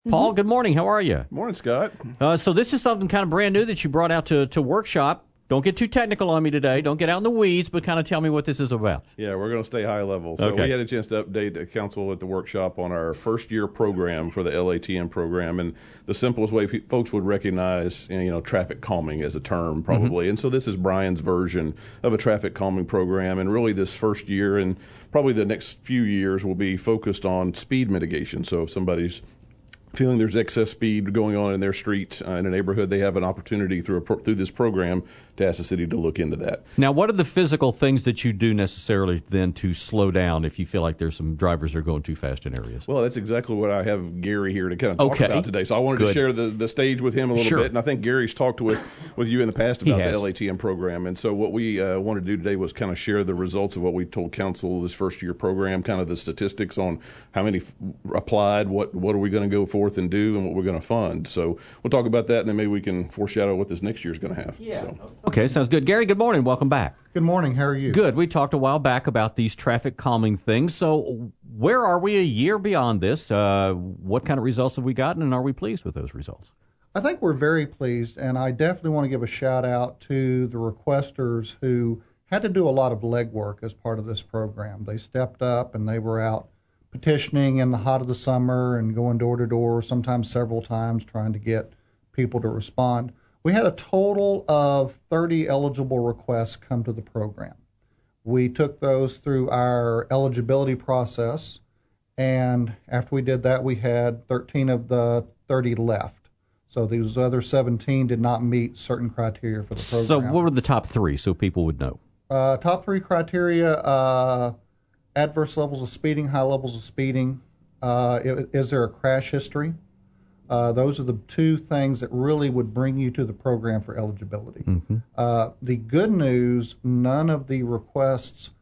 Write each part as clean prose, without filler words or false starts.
Paul, good morning. How are you? Morning, Scott. So this is something kind of brand new that you brought out to workshop. Don't get too technical on me today. Don't get out in the weeds, but kind of tell me what this is about. Yeah, we're going to stay high level. So Okay. we had a chance to update the council at the workshop on our first-year program for the LATM program, and the simplest way folks would recognize, traffic calming as a term probably. And so this is Brian's version of a traffic calming program, and really this first year and probably the next few years will be focused on speed mitigation. So if somebody's feeling there's excess speed going on in their street in a neighborhood, they have an opportunity through this program to ask the city to look into that. Now, what are the physical things that you do necessarily then to slow down if you feel like there's some drivers that are going too fast in areas? Well, that's exactly what I have Gary here to kind of talk about today. So I wanted to share the stage with him a little bit. And I think Gary's talked with you in the past about the LATM program. And so what we wanted to do today was kind of share the results of what we told council this first year program, kind of the statistics on how many applied, what are we going to go forth and do, and what we're going to fund. So we'll talk about that, and then maybe we can foreshadow what this next year is going to have. Yeah. So. Okay, sounds good. Gary, good morning. Welcome back. Good morning. How are you? Good. We talked a while back about these traffic calming things. So where are we a year beyond this? What kind of results have we gotten, and are we pleased with those results? I think we're very pleased, and I definitely want to give a shout out to the requesters who had to do a lot of legwork as part of this program. They stepped up and they were out petitioning in the hot of the summer and going door to door, sometimes several times, trying to get people to respond. We had a total of 30 eligible requests come to the program. We took those through our eligibility process, and after we did that, we had 13 of the 30 left. So these other 17 did not meet certain criteria for the program. So what were the top three so people would know? Top three criteria, adverse levels of speeding, high levels of speeding. Is there a crash history? Those are the two things that really would bring you to the program for eligibility. Mm-hmm. The good news, none of the requests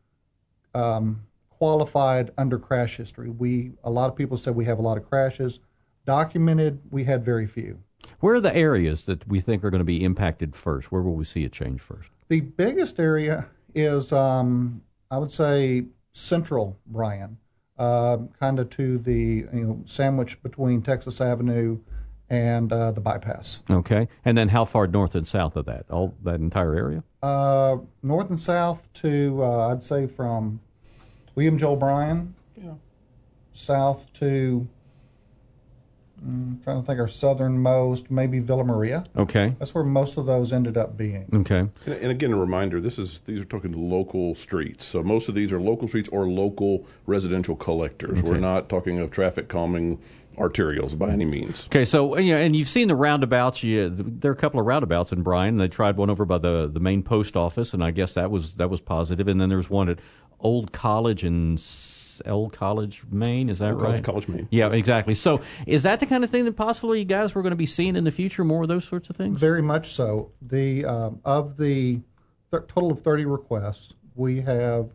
qualified under crash history. A lot of people said we have a lot of crashes. Documented, we had very few. Where are the areas that we think are going to be impacted first? Where will we see a change first? The biggest area is, I would say, Central Bryan, kind of to the sandwich between Texas Avenue and the bypass. Okay, and then how far north and south of that? All that entire area? North and south to I'd say from William Joel Bryan, south to trying to think our southernmost, maybe Villa Maria. Okay. That's where most of those ended up being. Okay. And again, a reminder, these are talking local streets. So most of these are local streets or local residential collectors. Okay. We're not talking of traffic calming arterials by any means. Okay, so and you've seen the roundabouts. There are a couple of roundabouts in Bryan. They tried one over by the main post office, and I guess that was positive. And then there's one at Old College and Old College, Maine, is that right? College, Maine. Yeah, exactly. So is that the kind of thing that possibly you guys were going to be seeing in the future, more of those sorts of things? Very much so. Of the total of 30 requests, we have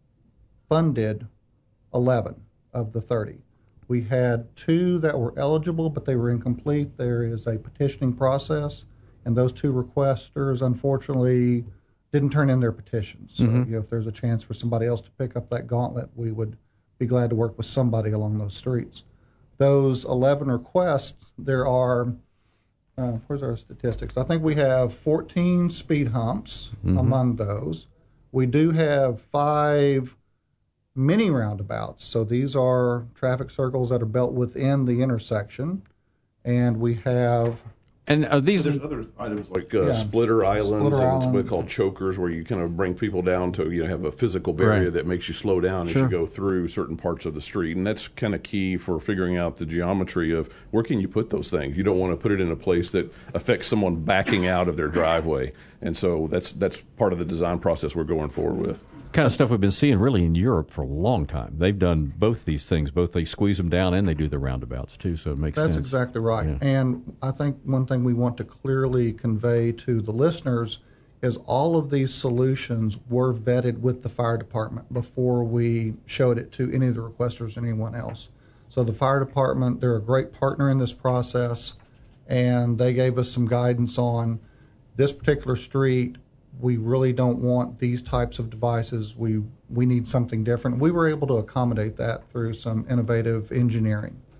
funded 11 of the 30. We had 2 that were eligible, but they were incomplete. There is a petitioning process, and those 2 requesters, unfortunately, didn't turn in their petitions. So if there's a chance for somebody else to pick up that gauntlet, we would be glad to work with somebody along those streets. Those 11 requests, there are, where's our statistics? I think we have 14 speed humps among those. We do have 5 mini roundabouts. So these are traffic circles that are built within the intersection. And we have... And these there's other items like splitter islands and what's called chokers, where you kind of bring people down to have a physical barrier that makes you slow down as you go through certain parts of the street, and that's kind of key for figuring out the geometry of where can you put those things. You don't want to put it in a place that affects someone backing out of their driveway, and so that's part of the design process we're going forward with. Kind of stuff we've been seeing really in Europe for a long time. They've done both these things. Both they squeeze them down and they do the roundabouts too, so it makes sense. That's exactly right. Yeah. And I think one thing we want to clearly convey to the listeners is all of these solutions were vetted with the fire department before we showed it to any of the requesters or anyone else. So the fire department, they're a great partner in this process, and they gave us some guidance on this particular street. We really don't want these types of devices. We need something different. We were able to accommodate that through some innovative engineering.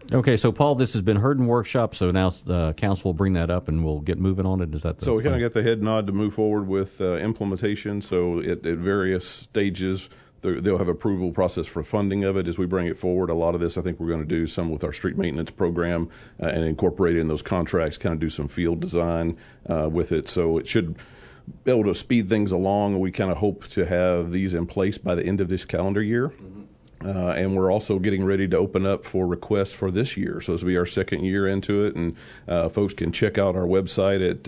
Okay, so Paul, this has been heard in workshop, so now council will bring that up and we'll get moving on it. Is that so we kind of got the head nod to move forward with implementation. So at various stages, they'll have approval process for funding of it as we bring it forward. A lot of this, I think we're going to do some with our street maintenance program and incorporate in those contracts, kind of do some field design with it. So it should be able to speed things along. We kind of hope to have these in place by the end of this calendar year. And we're also getting ready to open up for requests for this year. So this will be our second year into it, and folks can check out our website at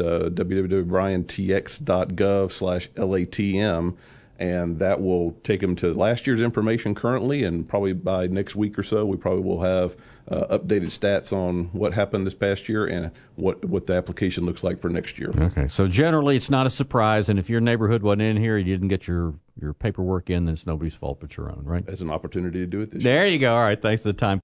www.bryantx.gov/LATM, and that will take them to last year's information currently, and probably by next week or so, we probably will have updated stats on what happened this past year and what the application looks like for next year. Okay, so generally it's not a surprise, and if your neighborhood wasn't in here, you didn't get your paperwork in, then it's nobody's fault but your own, right? As an opportunity to do it this year. year. There you go. All right, thanks for the time.